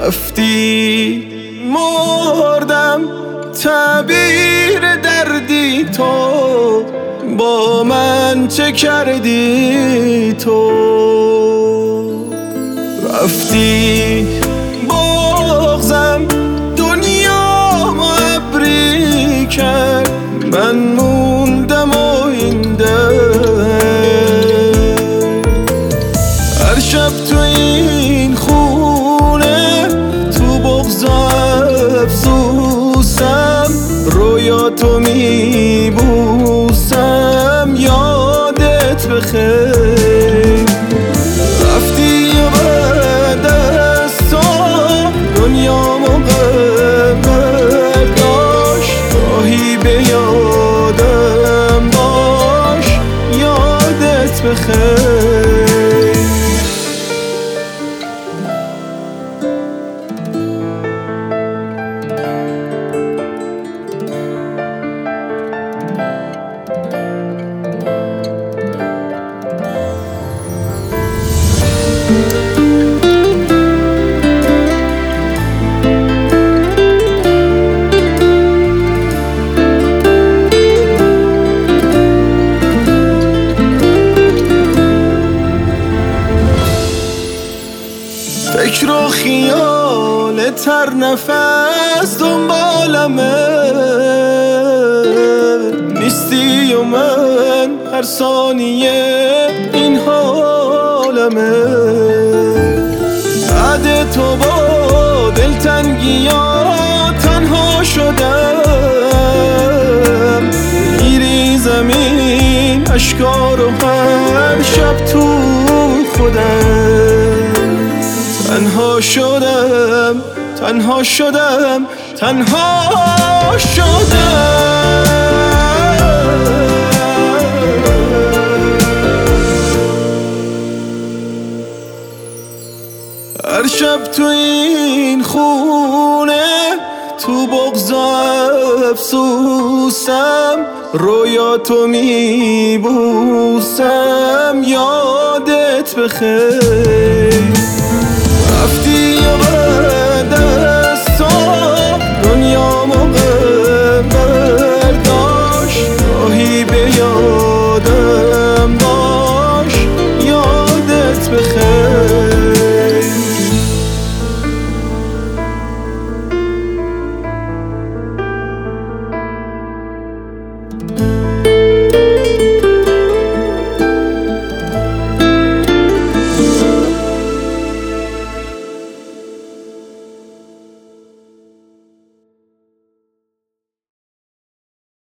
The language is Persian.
رفتی مردم تعبیر دردی تو، با من چه کردی تو؟ رفتی بغضم دنیا ابری کرد، من موندم و این هر شب تو این خونه تو بغض و افسوسم، رویاتو میبوسم یادت بخیر. رفتی و بعد از تو دنیامو غم داشت، گاهی به یادم باش یادت بخیر. فکر و خیال تر نفس دنبالمه، نیستی و من هر ثانیه این حالمه. بعد تو با دلتنگی ها تنها شدم، میری زمین اشکا رو هر شب تو خودم. تنها شدم تنها شدم تنها شدم. هر شب تو این خونه تو بغض و افسوسم، رویاتو میبوسم یادت بخیر.